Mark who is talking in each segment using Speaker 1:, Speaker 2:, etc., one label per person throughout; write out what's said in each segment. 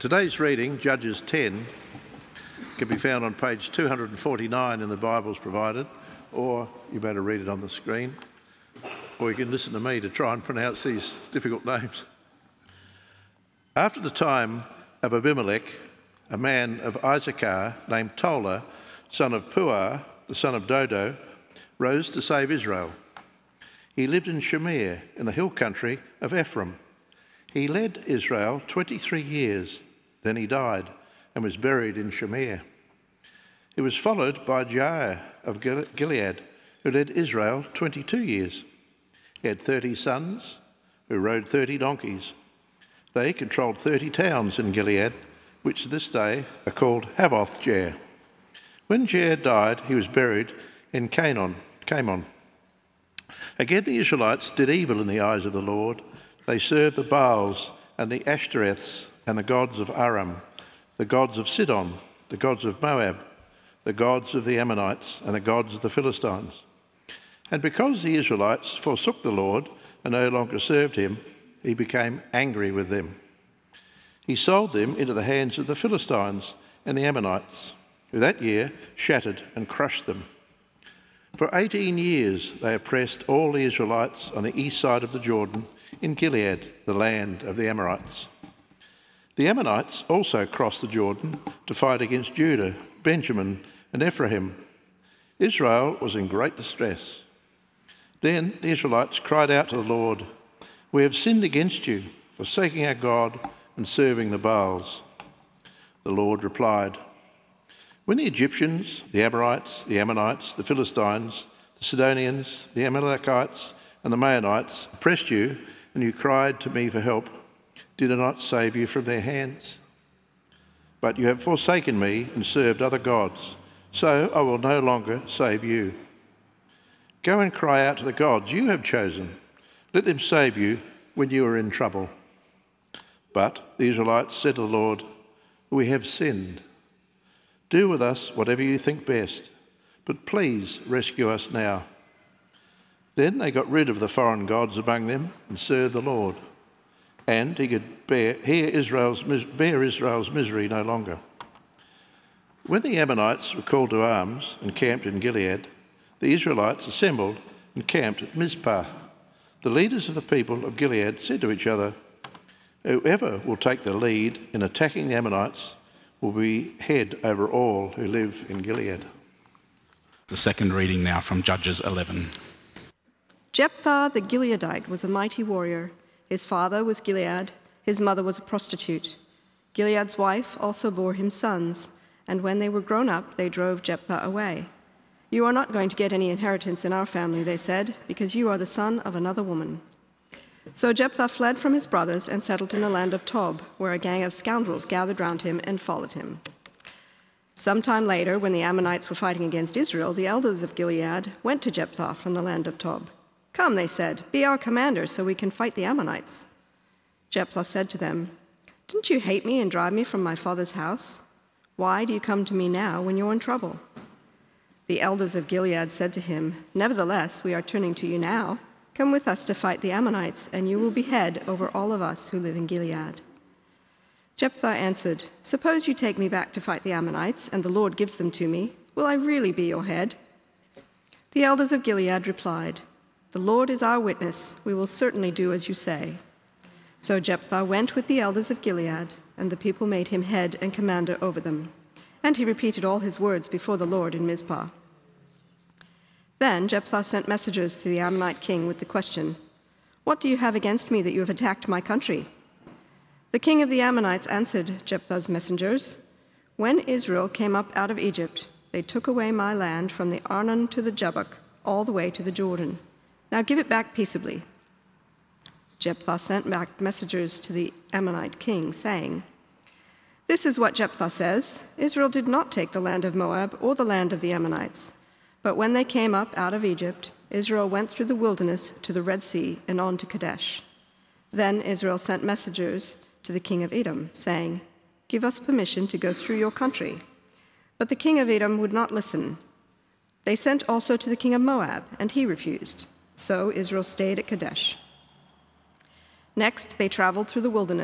Speaker 1: Today's reading, Judges 10, can be found on page 249 in the Bibles provided, or you better read it on the screen, or you can listen to me to try and pronounce these difficult names. After the time of Abimelech, a man of Issachar named Tola, son of Puah, the son of Dodo, rose to save Israel. He lived in Shamir, in the hill country of Ephraim. He led Israel 23 years. Then he died and was buried in Shamir. He was followed by Jair of Gilead, who led Israel 22 years. He had 30 sons who rode 30 donkeys. They controlled 30 towns in Gilead, which to this day are called Havoth-Jair. When Jair died, he was buried in Kamon. Again, the Israelites did evil in the eyes of the Lord. They served the Baals and the Ashtoreths and the gods of Aram, the gods of Sidon, the gods of Moab, the gods of the Ammonites, and the gods of the Philistines. And because the Israelites forsook the Lord and no longer served him, he became angry with them. He sold them into the hands of the Philistines and the Ammonites, who that year shattered and crushed them. For 18 years they oppressed all the Israelites on the east side of the Jordan in Gilead, the land of the Amorites. The Ammonites also crossed the Jordan to fight against Judah, Benjamin, and Ephraim. Israel was in great distress. Then the Israelites cried out to the Lord, "We have sinned against you, forsaking our God and serving the Baals." The Lord replied, "When the Egyptians, the Amorites, the Ammonites, the Philistines, the Sidonians, the Amalekites, and the Maonites oppressed you, and you cried to me for help, did I not save you from their hands? But you have forsaken me and served other gods, so I will no longer save you. Go and cry out to the gods you have chosen. Let them save you when you are in trouble." But the Israelites said to the Lord, "We have sinned. Do with us whatever you think best, but please rescue us now." Then they got rid of the foreign gods among them and served the Lord, and he could bear Israel's misery no longer. When the Ammonites were called to arms and camped in Gilead, the Israelites assembled and camped at Mizpah. The leaders of the people of Gilead said to each other, "Whoever will take the lead in attacking the Ammonites will be head over all who live in Gilead."
Speaker 2: The second reading now from Judges 11.
Speaker 3: Jephthah the Gileadite was a mighty warrior. His father was Gilead, his mother was a prostitute. Gilead's wife also bore him sons, and when they were grown up, they drove Jephthah away. "You are not going to get any inheritance in our family," they said, "because you are the son of another woman." So Jephthah fled from his brothers and settled in the land of Tob, where a gang of scoundrels gathered round him and followed him. Sometime later, when the Ammonites were fighting against Israel, the elders of Gilead went to Jephthah from the land of Tob. "Come," they said, "be our commander so we can fight the Ammonites." Jephthah said to them, "Didn't you hate me and drive me from my father's house? Why do you come to me now when you're in trouble?" The elders of Gilead said to him, "Nevertheless, we are turning to you now. Come with us to fight the Ammonites, and you will be head over all of us who live in Gilead." Jephthah answered, "Suppose you take me back to fight the Ammonites, and the Lord gives them to me. Will I really be your head?" The elders of Gilead replied, "The Lord is our witness. We will certainly do as you say." So Jephthah went with the elders of Gilead, and the people made him head and commander over them. And he repeated all his words before the Lord in Mizpah. Then Jephthah sent messengers to the Ammonite king with the question, "What do you have against me that you have attacked my country?" The king of the Ammonites answered Jephthah's messengers, "When Israel came up out of Egypt, they took away my land from the Arnon to the Jabbok, all the way to the Jordan. Now give it back peaceably." Jephthah sent back messengers to the Ammonite king, saying, "This is what Jephthah says, Israel did not take the land of Moab or the land of the Ammonites. But when they came up out of Egypt, Israel went through the wilderness to the Red Sea and on to Kadesh. Then Israel sent messengers to the king of Edom, saying, 'Give us permission to go through your country.' But the king of Edom would not listen. They sent also to the king of Moab, and he refused. So Israel stayed at Kadesh. Next, they traveled through the wilderness,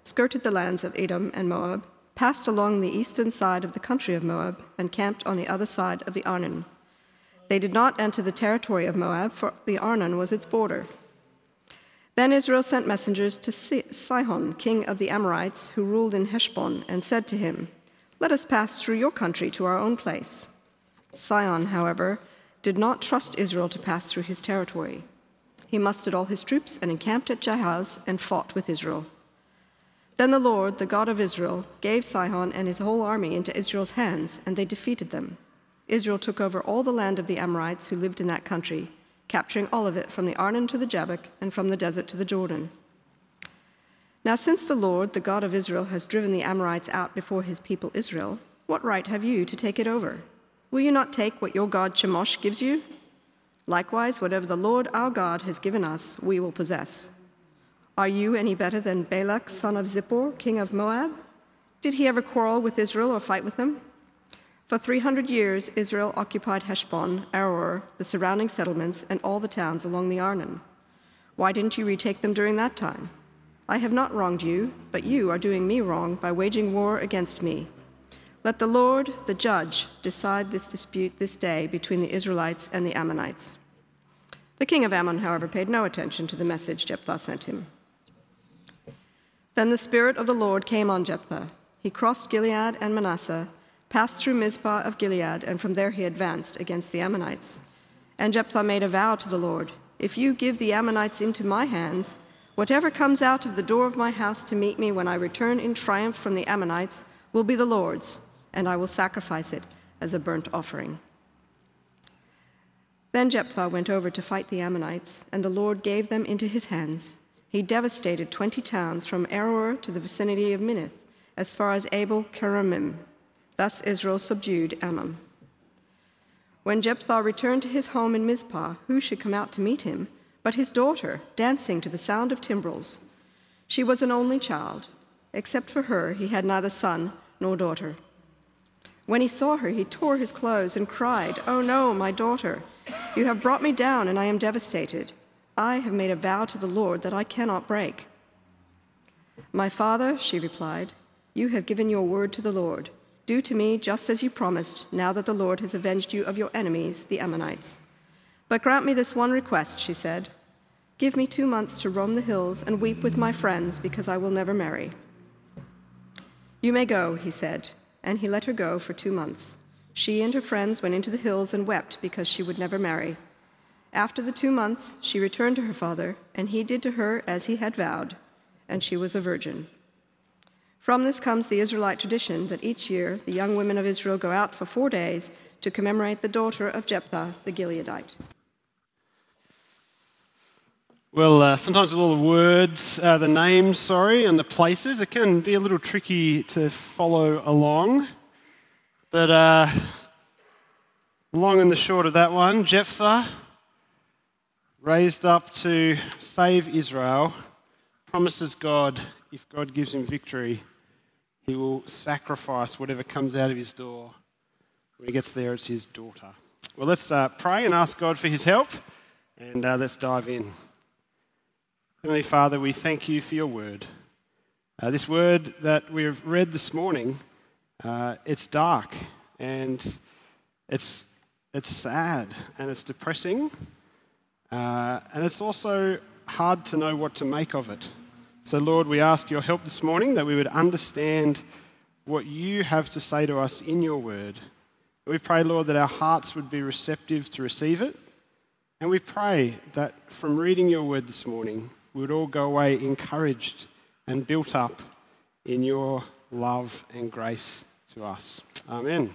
Speaker 3: skirted the lands of Edom and Moab, passed along the eastern side of the country of Moab, and camped on the other side of the Arnon. They did not enter the territory of Moab, for the Arnon was its border. Then Israel sent messengers to Sihon, king of the Amorites, who ruled in Heshbon, and said to him, "Let us pass through your country to our own place." Sihon, however, did not trust Israel to pass through his territory. He mustered all his troops and encamped at Jahaz and fought with Israel. Then the Lord, the God of Israel, gave Sihon and his whole army into Israel's hands, and they defeated them. Israel took over all the land of the Amorites who lived in that country, capturing all of it from the Arnon to the Jabbok and from the desert to the Jordan. Now since the Lord, the God of Israel, has driven the Amorites out before his people Israel, what right have you to take it over? Will you not take what your god Chemosh gives you? Likewise, whatever the Lord our God has given us, we will possess. Are you any better than Balak, son of Zippor, king of Moab? Did he ever quarrel with Israel or fight with them? For 300 years, Israel occupied Heshbon, Aroer, the surrounding settlements, and all the towns along the Arnon. Why didn't you retake them during that time? I have not wronged you, but you are doing me wrong by waging war against me. Let the Lord, the judge, decide this dispute this day between the Israelites and the Ammonites. The king of Ammon, however, paid no attention to the message Jephthah sent him. Then the Spirit of the Lord came on Jephthah. He crossed Gilead and Manasseh, passed through Mizpah of Gilead, and from there he advanced against the Ammonites. And Jephthah made a vow to the Lord, "If you give the Ammonites into my hands, whatever comes out of the door of my house to meet me when I return in triumph from the Ammonites will be the Lord's, and I will sacrifice it as a burnt offering." Then Jephthah went over to fight the Ammonites, and the Lord gave them into his hands. He devastated 20 towns from Aroer to the vicinity of Minnith, as far as Abel-keramim. Thus Israel subdued Ammon. When Jephthah returned to his home in Mizpah, who should come out to meet him but his daughter, dancing to the sound of timbrels? She was an only child. Except for her, he had neither son nor daughter. When he saw her, he tore his clothes and cried, "Oh no, my daughter! You have brought me down, and I am devastated. I have made a vow to the Lord that I cannot break." "My father," she replied, "you have given your word to the Lord. Do to me just as you promised, now that the Lord has avenged you of your enemies, the Ammonites. But grant me this one request," she said. "Give me 2 months to roam the hills and weep with my friends, because I will never marry." "You may go," he said, and he let her go for 2 months. She and her friends went into the hills and wept because she would never marry. After the 2 months, she returned to her father, and he did to her as he had vowed, and she was a virgin. From this comes the Israelite tradition that each year the young women of Israel go out for 4 days to commemorate the daughter of Jephthah the Gileadite.
Speaker 4: Well, sometimes with all the words, the names, and the places, it can be a little tricky to follow along. But long and the short of that one, Jephthah, raised up to save Israel, promises God, if God gives him victory, he will sacrifice whatever comes out of his door. When he gets there, it's his daughter. Well, let's pray and ask God for his help, and let's dive in. Heavenly Father, we thank you for your word. This word that we have read this morning, it's dark, and it's sad, and it's depressing, and it's also hard to know what to make of it. So, Lord, we ask your help this morning that we would understand what you have to say to us in your word. We pray, Lord, that our hearts would be receptive to receive it. And we pray that from reading your word this morning, we would all go away encouraged and built up in your love and grace to us. Amen.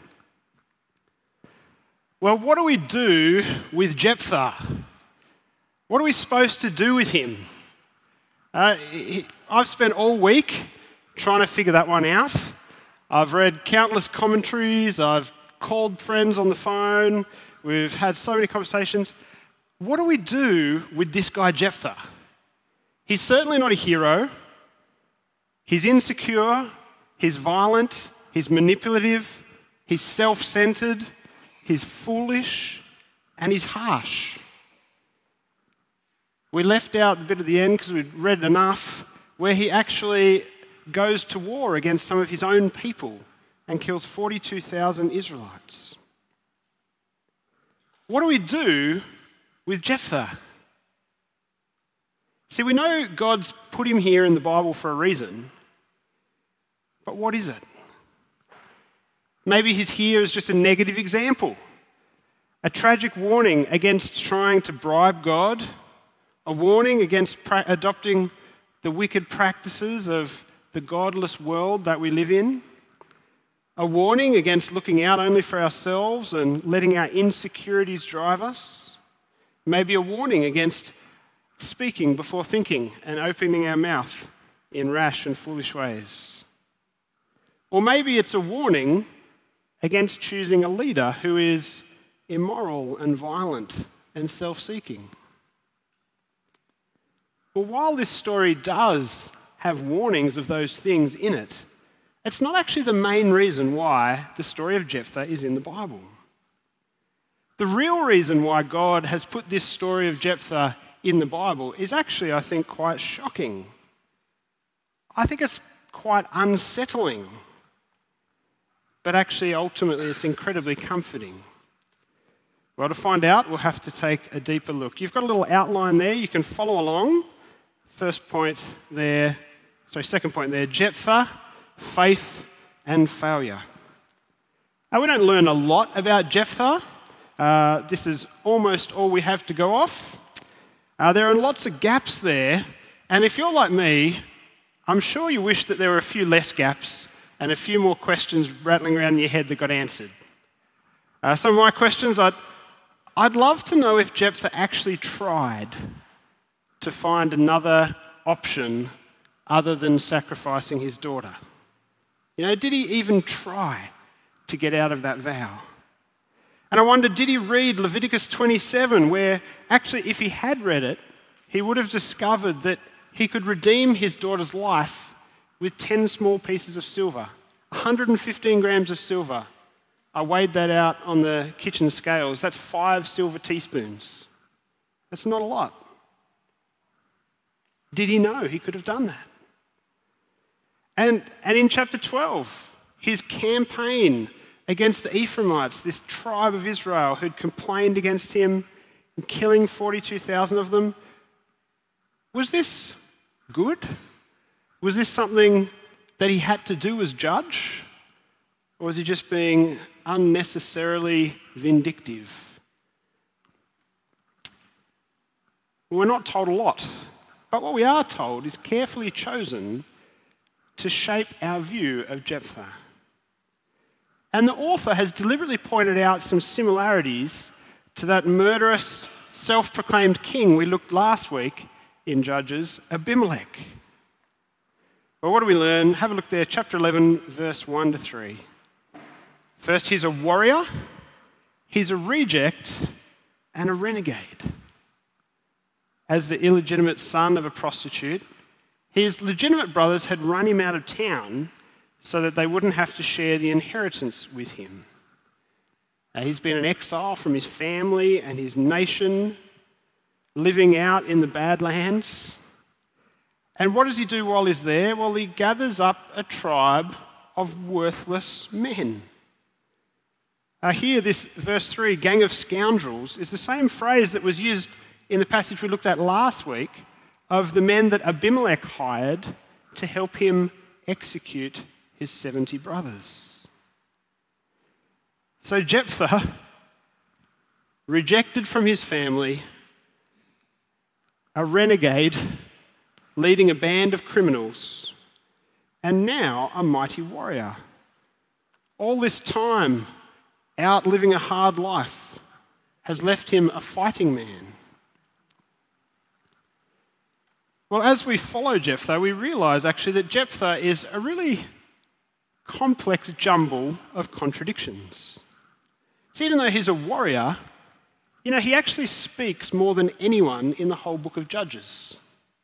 Speaker 4: Well, what do we do with Jephthah? What are we supposed to do with him? I've spent all week trying to figure that one out. I've read countless commentaries. I've called friends on the phone. We've had so many conversations. What do we do with this guy Jephthah? He's certainly not a hero. He's insecure. He's violent. He's manipulative. He's self-centered. He's foolish. And he's harsh. We left out the bit at the end because we'd read enough where he actually goes to war against some of his own people and kills 42,000 Israelites. What do we do with Jephthah? See, we know God's put him here in the Bible for a reason, but what is it? Maybe he's here as just a negative example, a tragic warning against trying to bribe God, a warning against adopting the wicked practices of the godless world that we live in, a warning against looking out only for ourselves and letting our insecurities drive us, maybe a warning against speaking before thinking and opening our mouth in rash and foolish ways. Or maybe it's a warning against choosing a leader who is immoral and violent and self-seeking. Well, while this story does have warnings of those things in it, it's not actually the main reason why the story of Jephthah is in the Bible. The real reason why God has put this story of Jephthah in the Bible is actually, I think, quite shocking. I think it's quite unsettling, but actually, ultimately, it's incredibly comforting. Well, to find out, we'll have to take a deeper look. You've got a little outline there. You can follow along. Second point there, Jephthah, faith and failure. Now, we don't learn a lot about Jephthah. This is almost all we have to go off. There are lots of gaps there, and if you're like me, I'm sure you wish that there were a few less gaps and a few more questions rattling around in your head that got answered. Some of my questions, I'd love to know if Jephthah actually tried to find another option other than sacrificing his daughter. Did he even try to get out of that vow? And I wonder, did he read Leviticus 27, where actually if he had read it, he would have discovered that he could redeem his daughter's life with 10 small pieces of silver, 115 grams of silver. I weighed that out on the kitchen scales. That's 5 silver teaspoons. That's not a lot. Did he know he could have done that? And in chapter 12, his campaign against the Ephraimites, this tribe of Israel who'd complained against him, and killing 42,000 of them, was this good? Was this something that he had to do as judge? Or was he just being unnecessarily vindictive? We're not told a lot, but what we are told is carefully chosen to shape our view of Jephthah. And the author has deliberately pointed out some similarities to that murderous, self-proclaimed king we looked last week in Judges, Abimelech. Well, what do we learn? Have a look there, chapter 11, verse 1 to 3. First, he's a warrior, he's a reject, and a renegade. As the illegitimate son of a prostitute, his legitimate brothers had run him out of town so that they wouldn't have to share the inheritance with him. He's been in exile from his family and his nation, living out in the Badlands. And what does he do while he's there? Well, he gathers up a tribe of worthless men. Here, this verse 3, gang of scoundrels, is the same phrase that was used in the passage we looked at last week of the men that Abimelech hired to help him execute his 70 brothers. So Jephthah, rejected from his family, a renegade, leading a band of criminals, and now a mighty warrior. All this time out living a hard life has left him a fighting man. Well, as we follow Jephthah, we realise actually that Jephthah is a really complex jumble of contradictions. So even though he's a warrior, he actually speaks more than anyone in the whole book of Judges.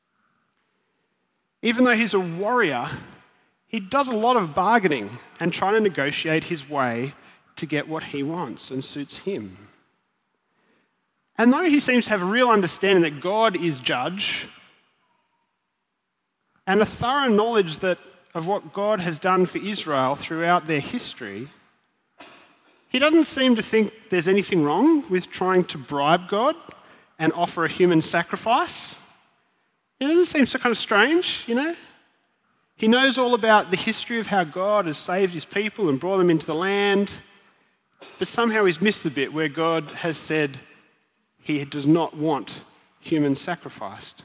Speaker 4: Even though he's a warrior, he does a lot of bargaining and trying to negotiate his way to get what he wants and suits him. And though he seems to have a real understanding that God is judge and a thorough knowledge that of what God has done for Israel throughout their history, he doesn't seem to think there's anything wrong with trying to bribe God and offer a human sacrifice. It doesn't seem so kind of strange, you know? He knows all about the history of how God has saved his people and brought them into the land, but somehow he's missed the bit where God has said he does not want human sacrificed.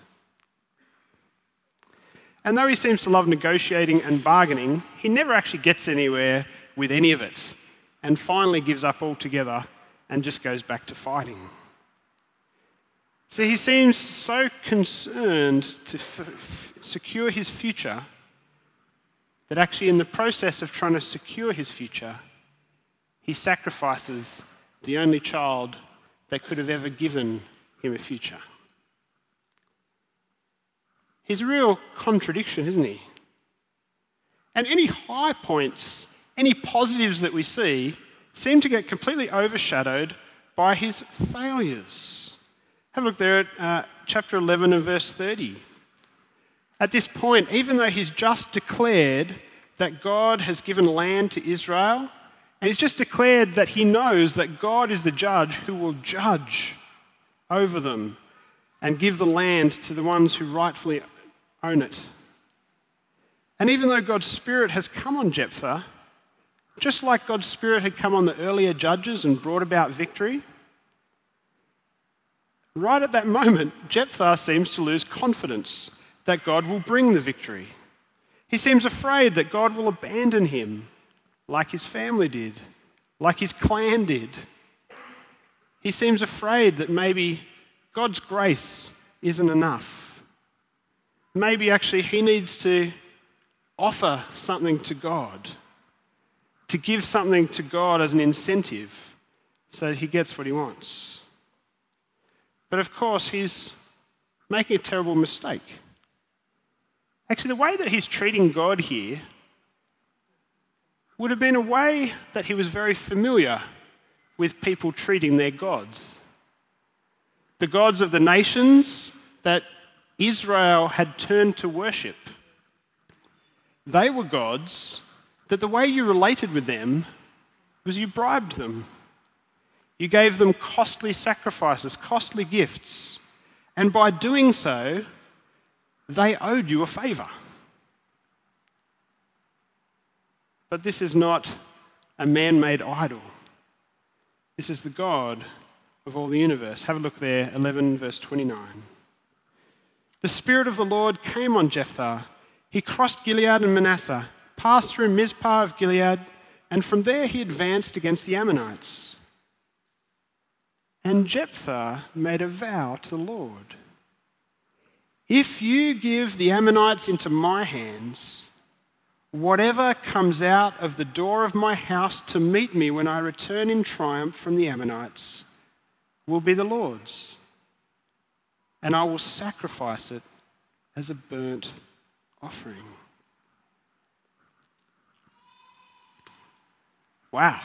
Speaker 4: And though he seems to love negotiating and bargaining, he never actually gets anywhere with any of it and finally gives up altogether and just goes back to fighting. So he seems so concerned to secure his future that actually in the process of trying to secure his future, he sacrifices the only child that could have ever given him a future. He's a real contradiction, isn't he? And any high points, any positives that we see, seem to get completely overshadowed by his failures. Have a look there at chapter 11 and verse 30. At this point, even though he's just declared that God has given land to Israel, and he's just declared that he knows that God is the judge who will judge over them and give the land to the ones who rightfully own it. And even though God's Spirit has come on Jephthah, just like God's Spirit had come on the earlier judges and brought about victory, right at that moment, Jephthah seems to lose confidence that God will bring the victory. He seems afraid that God will abandon him, like his family did, like his clan did. He seems afraid that maybe God's grace isn't enough. Maybe actually he needs to offer something to God, to give something to God as an incentive so that he gets what he wants. But of course, he's making a terrible mistake. Actually, the way that he's treating God here would have been a way that he was very familiar with people treating their gods. The gods of the nations that Israel had turned to worship. They were gods that the way you related with them was you bribed them. You gave them costly sacrifices, costly gifts, and by doing so, they owed you a favour. But this is not a man-made idol. This is the God of all the universe. Have a look there, 11 verse 29. The Spirit of the Lord came on Jephthah. He crossed Gilead and Manasseh, passed through Mizpah of Gilead, and from there he advanced against the Ammonites. And Jephthah made a vow to the Lord. If you give the Ammonites into my hands, whatever comes out of the door of my house to meet me when I return in triumph from the Ammonites will be the Lord's, and I will sacrifice it as a burnt offering. Wow.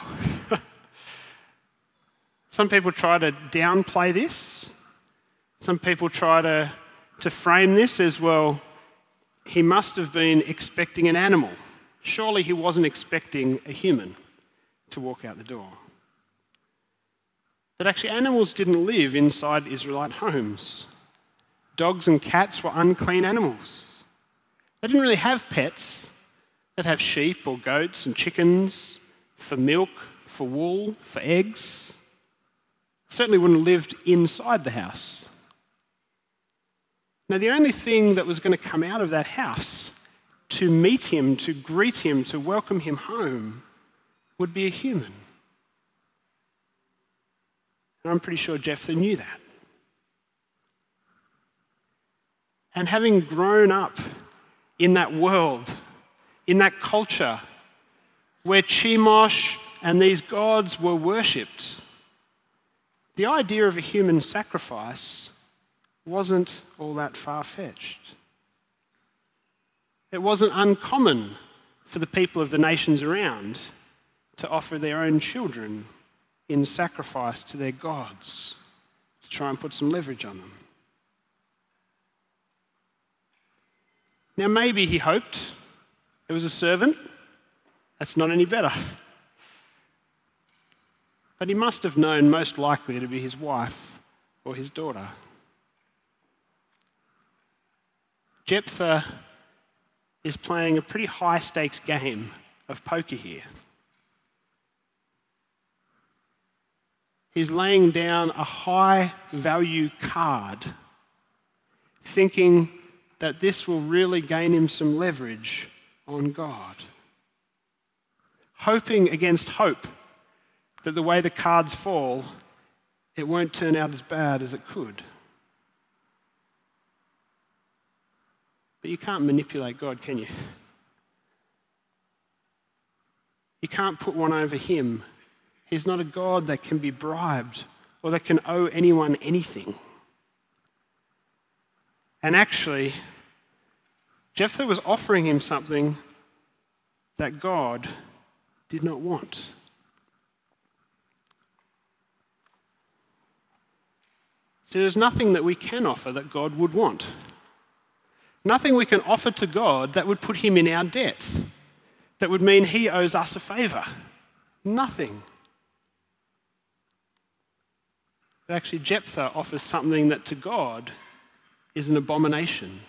Speaker 4: Some people try to downplay this. Some people try to frame this as, well, he must have been expecting an animal. Surely he wasn't expecting a human to walk out the door. But actually, animals didn't live inside Israelite homes. Dogs and cats were unclean animals. They didn't really have pets. They'd have sheep or goats and chickens for milk, for wool, for eggs. Certainly wouldn't have lived inside the house. Now, the only thing that was going to come out of that house to meet him, to greet him, to welcome him home would be a human. And I'm pretty sure Jephthah knew that. And having grown up in that world, in that culture where Chemosh and these gods were worshipped, the idea of a human sacrifice wasn't all that far-fetched. It wasn't uncommon for the people of the nations around to offer their own children in sacrifice to their gods to try and put some leverage on them. Now, maybe he hoped It was a servant. That's not any better. But he must have known most likely to be his wife or his daughter. Jephthah is playing a pretty high-stakes game of poker here. He's laying down a high-value card, thinking that this will really gain him some leverage on God. Hoping against hope that the way the cards fall, it won't turn out as bad as it could. But you can't manipulate God, can you? You can't put one over him. He's not a God that can be bribed or that can owe anyone anything. And actually, Jephthah was offering him something that God did not want. So there's nothing that we can offer that God would want. Nothing we can offer to God that would put him in our debt, that would mean he owes us a favour. Nothing. But actually, Jephthah offers something that to God is an abomination.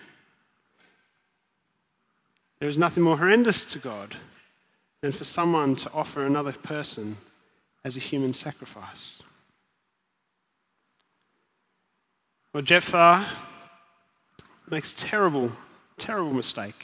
Speaker 4: There is nothing more horrendous to God than for someone to offer another person as a human sacrifice. Well, Jephthah makes terrible mistake.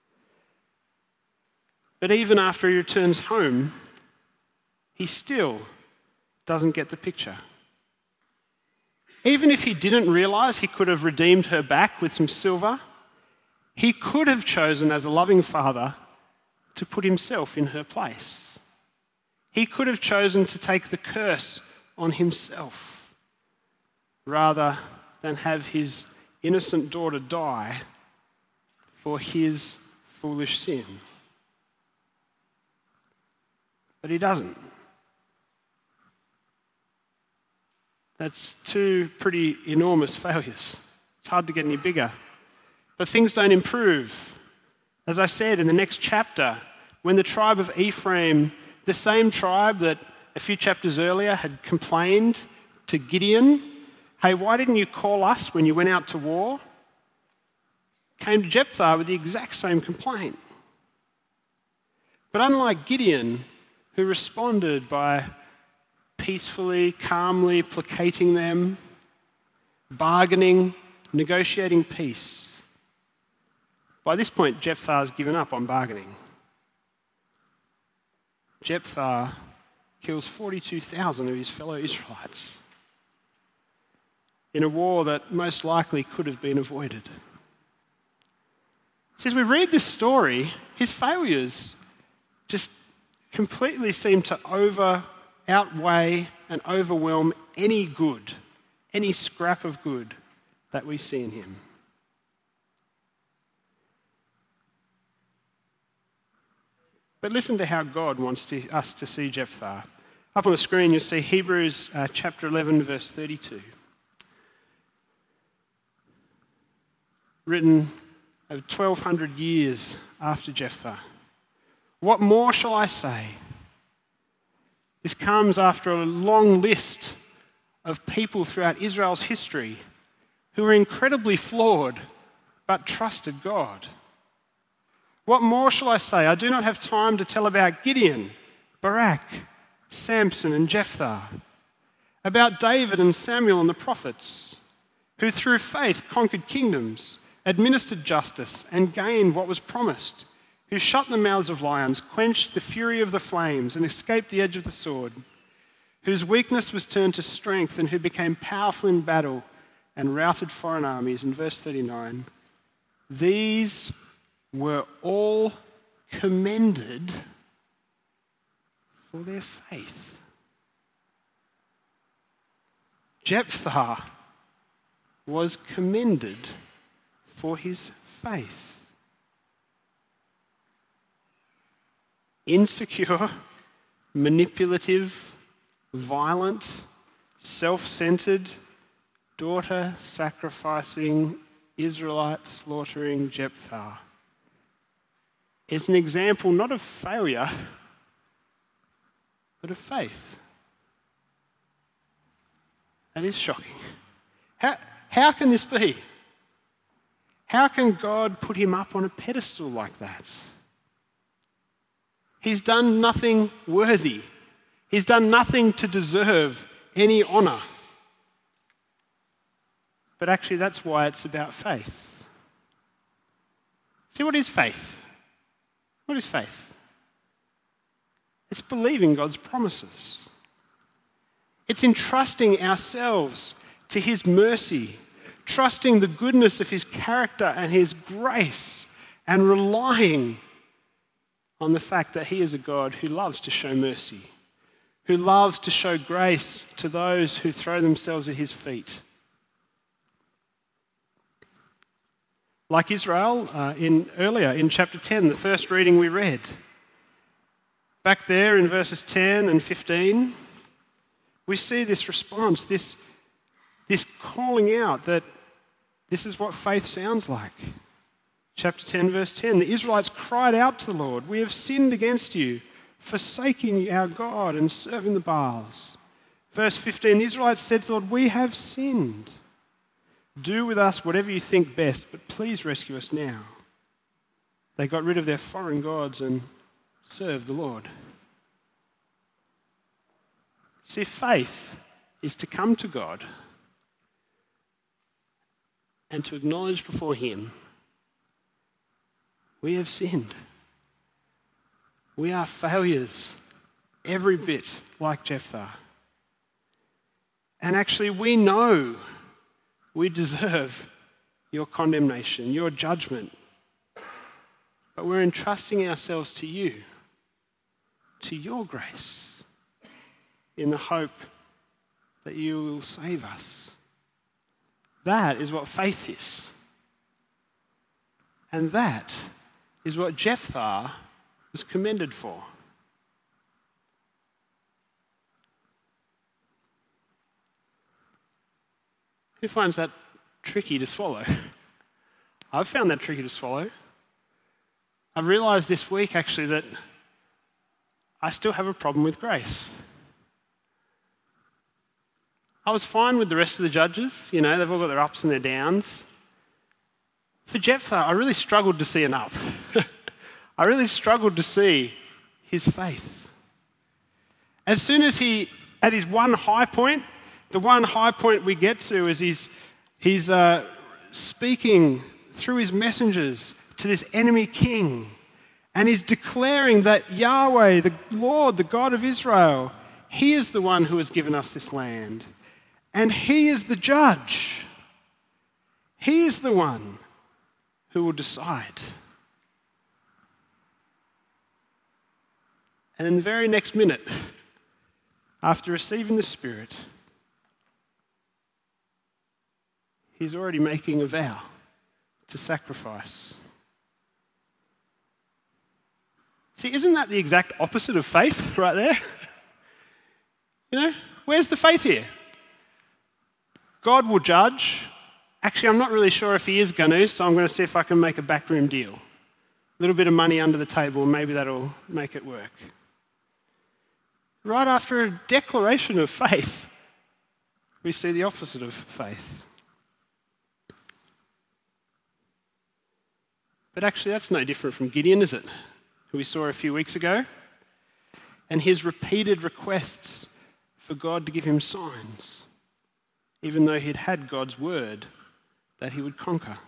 Speaker 4: But even after he returns home, he still doesn't get the picture. Even if he didn't realise he could have redeemed her back with some silver, he could have chosen as a loving father to put himself in her place. He could have chosen to take the curse on himself rather than have his innocent daughter die for his foolish sin. But he doesn't. That's two pretty enormous failures. It's hard to get any bigger. But things don't improve. As I said in the next chapter, when the tribe of Ephraim, the same tribe that a few chapters earlier had complained to Gideon, hey, why didn't you call us when you went out to war? Came to Jephthah with the exact same complaint. But unlike Gideon, who responded by peacefully, calmly placating them, bargaining, negotiating peace. By this point, Jephthah's given up on bargaining. Jephthah kills 42,000 of his fellow Israelites in a war that most likely could have been avoided. So as we read this story, his failures just completely seem to outweigh and overwhelm any good, any scrap of good that we see in him. But listen to how God wants us to see Jephthah. Up on the screen you'll see Hebrews chapter 11 verse 32. Written over 1,200 years after Jephthah. What more shall I say? This comes after a long list of people throughout Israel's history who were incredibly flawed but trusted God. What more shall I say? I do not have time to tell about Gideon, Barak, Samson and Jephthah, about David and Samuel and the prophets, who through faith conquered kingdoms, administered justice and gained what was promised, who shut the mouths of lions, quenched the fury of the flames, and escaped the edge of the sword, whose weakness was turned to strength, and who became powerful in battle and routed foreign armies. In verse 39, these were all commended for their faith. Jephthah was commended for his faith. Insecure, manipulative, violent, self-centered, daughter-sacrificing, Israelite-slaughtering Jephthah is an example not of failure, but of faith. That is shocking. How can this be? How can God put him up on a pedestal like that? He's done nothing worthy. He's done nothing to deserve any honour. But actually, that's why it's about faith. See, what is faith? What is faith? It's believing God's promises. It's entrusting ourselves to his mercy, trusting the goodness of his character and his grace, and relying on the fact that he is a God who loves to show mercy, who loves to show grace to those who throw themselves at his feet. Like Israel earlier in chapter 10, the first reading we read. Back there in verses 10 and 15, we see this response, this calling out that this is what faith sounds like. Chapter 10, verse 10, the Israelites cried out to the Lord, "We have sinned against you, forsaking our God and serving the Baals." Verse 15, the Israelites said to the Lord, "We have sinned. Do with us whatever you think best, but please rescue us now." They got rid of their foreign gods and served the Lord. See, faith is to come to God and to acknowledge before him, we have sinned. We are failures, every bit like Jephthah. And actually, we know we deserve your condemnation, your judgment. But we're entrusting ourselves to you, to your grace, in the hope that you will save us. That is what faith is. And that is what Jephthah was commended for. Who finds that tricky to swallow? I've found that tricky to swallow. I've realised this week actually that I still have a problem with grace. I was fine with the rest of the judges, they've all got their ups and their downs. For Jephthah, I really struggled to see an up. I really struggled to see his faith. As soon as at his one high point, the one high point we get to is he's speaking through his messengers to this enemy king, and he's declaring that Yahweh, the Lord, the God of Israel, he is the one who has given us this land, and he is the judge. He is the one who will decide. And in the very next minute, after receiving the Spirit, he's already making a vow to sacrifice. See, isn't that the exact opposite of faith right there? Where's the faith here? God will judge. Actually, I'm not really sure if he is going to, so I'm going to see if I can make a backroom deal. A little bit of money under the table, maybe that'll make it work. Right after a declaration of faith, we see the opposite of faith. But actually, that's no different from Gideon, is it? Who we saw a few weeks ago. And his repeated requests for God to give him signs, even though he'd had God's word that he would conquer.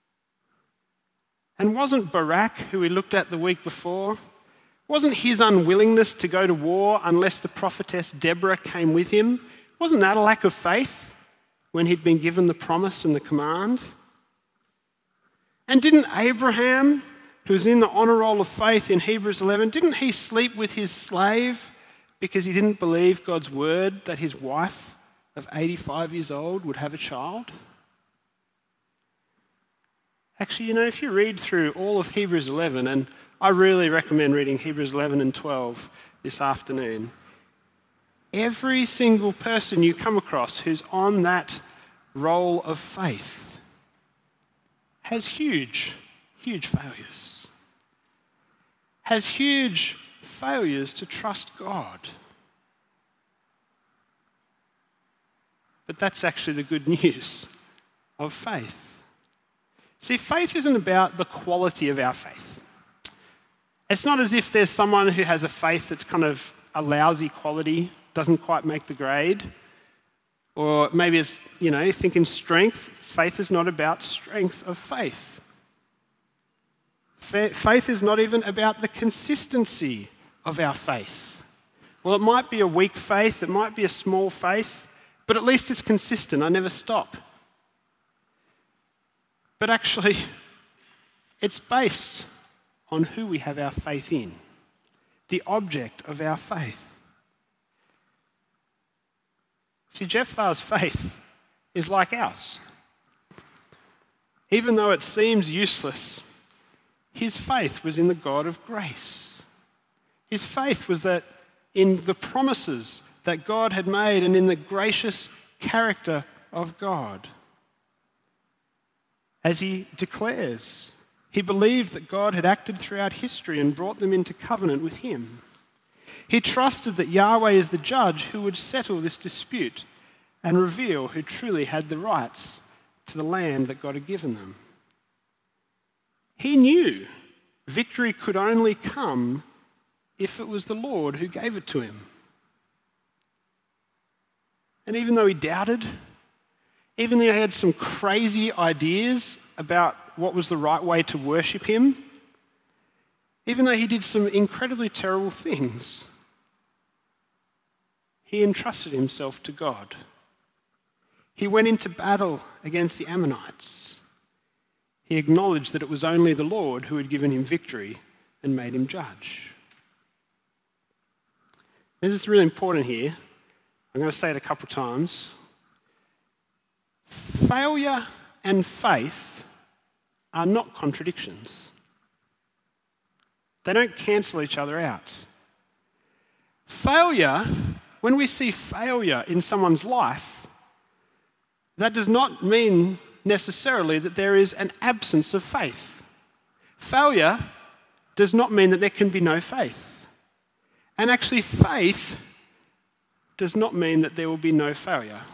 Speaker 4: And wasn't Barak, who we looked at the week before, wasn't his unwillingness to go to war unless the prophetess Deborah came with him, wasn't that a lack of faith when he'd been given the promise and the command? And didn't Abraham, who's in the honour roll of faith in Hebrews 11, didn't he sleep with his slave because he didn't believe God's word that his wife of 85 years old would have a child? Actually, if you read through all of Hebrews 11, and I really recommend reading Hebrews 11 and 12 this afternoon, every single person you come across who's on that roll of faith has huge, huge failures. has huge failures to trust God. But that's actually the good news of faith. See, faith isn't about the quality of our faith. It's not as if there's someone who has a faith that's kind of a lousy quality, doesn't quite make the grade. Or maybe it's, thinking strength. Faith is not about strength of faith. Faith is not even about the consistency of our faith. Well, it might be a weak faith, it might be a small faith, but at least it's consistent. I never stop. But actually, it's based on who we have our faith in, the object of our faith. See, Jephthah's faith is like ours. Even though it seems useless, his faith was in the God of grace. His faith was that in the promises that God had made and in the gracious character of God. As he declares, he believed that God had acted throughout history and brought them into covenant with him. He trusted that Yahweh is the judge who would settle this dispute and reveal who truly had the rights to the land that God had given them. He knew victory could only come if it was the Lord who gave it to him. And even though he doubted, even though he had some crazy ideas about what was the right way to worship him, even though he did some incredibly terrible things, he entrusted himself to God. He went into battle against the Ammonites. He acknowledged that it was only the Lord who had given him victory and made him judge. This is really important here. I'm going to say it a couple of times. Failure and faith are not contradictions. They don't cancel each other out. Failure, when we see failure in someone's life, that does not mean necessarily that there is an absence of faith. Failure does not mean that there can be no faith. And actually, faith does not mean that there will be no failure.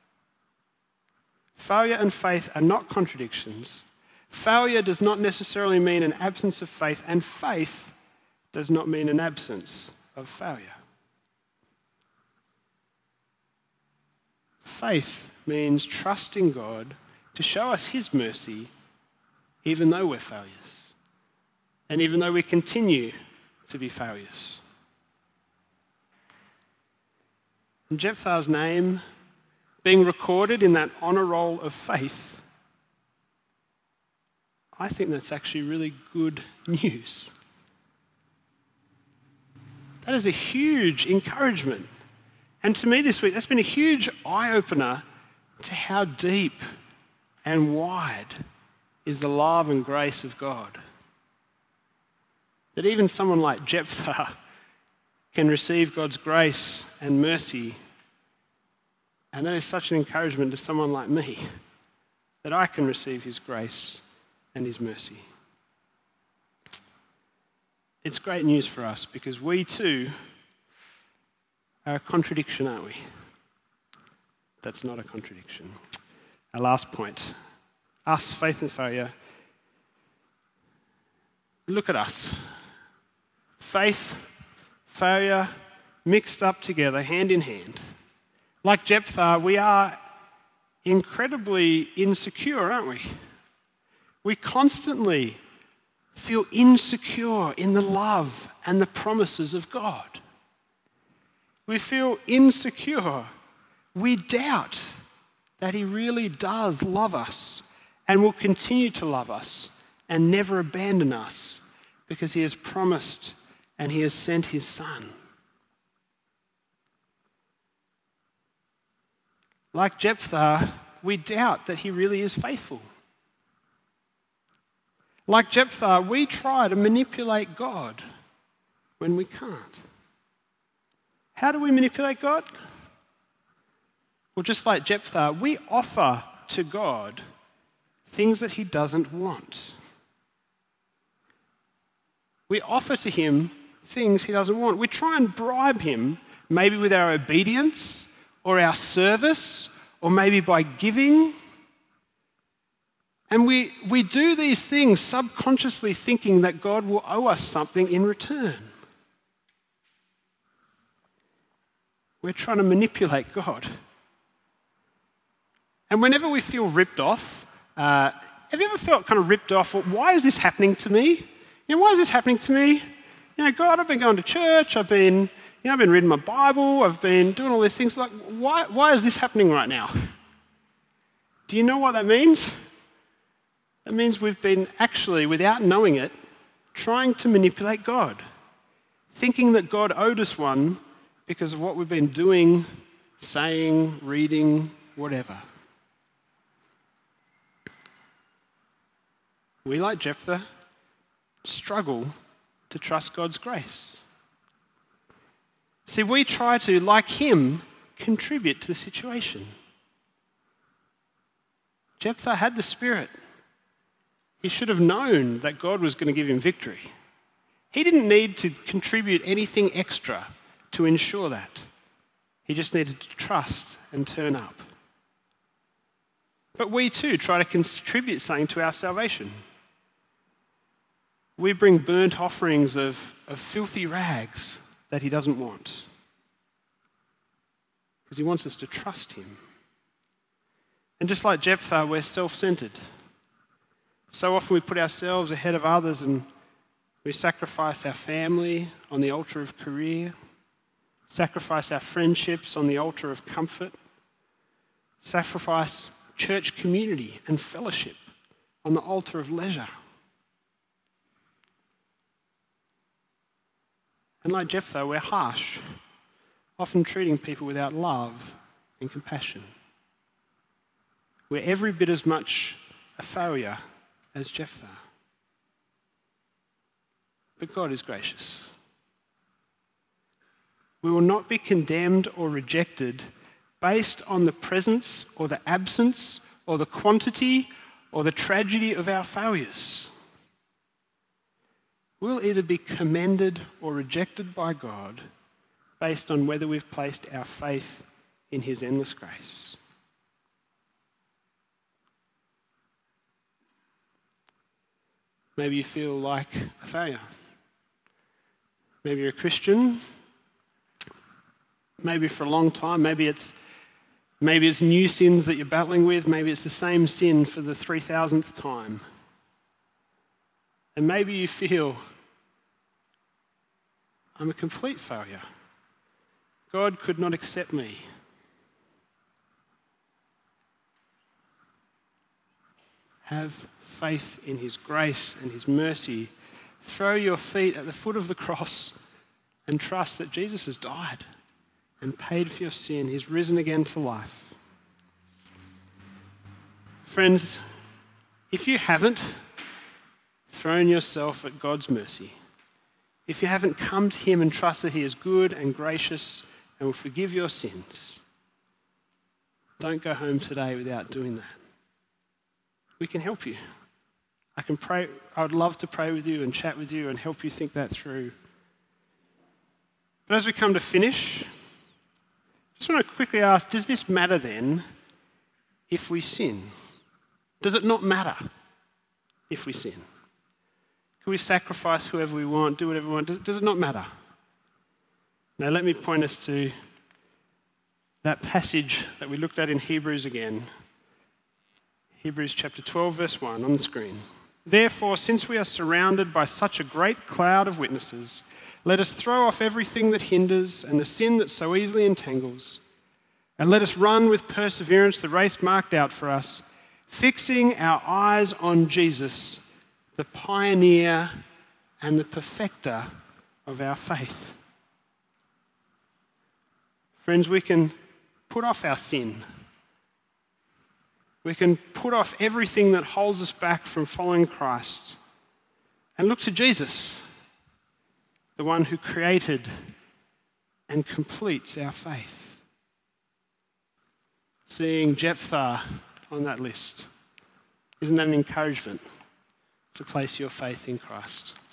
Speaker 4: Failure and faith are not contradictions. Failure does not necessarily mean an absence of faith, and faith does not mean an absence of failure. Faith means trusting God to show us his mercy even though we're failures and even though we continue to be failures. And Jephthah's name being recorded in that honour roll of faith, I think that's actually really good news. That is a huge encouragement. And to me this week, that's been a huge eye-opener to how deep and wide is the love and grace of God. That even someone like Jephthah can receive God's grace and mercy. And that is such an encouragement to someone like me, that I can receive his grace and his mercy. It's great news for us because we too are a contradiction, aren't we? That's not a contradiction. Our last point. Us, faith and failure. Look at us. Faith, failure, mixed up together, hand in hand. Like Jephthah, we are incredibly insecure, aren't we? We constantly feel insecure in the love and the promises of God. We feel insecure. We doubt that he really does love us and will continue to love us and never abandon us because he has promised and he has sent his Son. Like Jephthah, we doubt that he really is faithful. Like Jephthah, we try to manipulate God when we can't. How do we manipulate God? Well, just like Jephthah, we offer to God things that he doesn't want. We offer to him things he doesn't want. We try and bribe him, maybe with our obedience or our service, or maybe by giving. And we do these things subconsciously thinking that God will owe us something in return. We're trying to manipulate God. And whenever we feel ripped off, have you ever felt kind of ripped off? Well, why is this happening to me? Why is this happening to me? God, I've been going to church, I've been reading my Bible, I've been doing all these things. Like, why is this happening right now? Do you know what that means? That means we've been actually, without knowing it, trying to manipulate God, thinking that God owed us one because of what we've been doing, saying, reading, whatever. We, like Jephthah, struggle to trust God's grace. See, we try to, like him, contribute to the situation. Jephthah had the Spirit. He should have known that God was going to give him victory. He didn't need to contribute anything extra to ensure that. He just needed to trust and turn up. But we too try to contribute something to our salvation. We bring burnt offerings of filthy rags that he doesn't want, because he wants us to trust him. And just like Jephthah, we're self-centered. So often we put ourselves ahead of others and we sacrifice our family on the altar of career, sacrifice our friendships on the altar of comfort, sacrifice church community and fellowship on the altar of leisure. And like Jephthah, we're harsh, often treating people without love and compassion. We're every bit as much a failure as Jephthah. But God is gracious. We will not be condemned or rejected based on the presence or the absence or the quantity or the tragedy of our failures. We'll either be commended or rejected by God based on whether we've placed our faith in his endless grace. Maybe you feel like a failure. Maybe you're a Christian. Maybe for a long time. Maybe it's new sins that you're battling with. Maybe it's the same sin for the 3,000th time. And maybe you feel, I'm a complete failure. God could not accept me. Have faith in his grace and his mercy. Throw your feet at the foot of the cross and trust that Jesus has died and paid for your sin. He's risen again to life. Friends, if you haven't thrown yourself at God's mercy, if you haven't come to him and trust that he is good and gracious and will forgive your sins, don't go home today without doing that. We can help you. I can pray. I would love to pray with you and chat with you and help you think that through. But as we come to finish, I just want to quickly ask, does this matter then if we sin? Does it not matter if we sin? Can we sacrifice whoever we want, do whatever we want? Does it not matter? Now let me point us to that passage that we looked at in Hebrews again. Hebrews chapter 12, verse 1 on the screen. Therefore, since we are surrounded by such a great cloud of witnesses, let us throw off everything that hinders and the sin that so easily entangles, and let us run with perseverance the race marked out for us, fixing our eyes on Jesus, the pioneer and the perfecter of our faith. Friends, we can put off our sin. We can put off everything that holds us back from following Christ and look to Jesus, the one who created and completes our faith. Seeing Jephthah on that list, isn't that an encouragement to place your faith in Christ?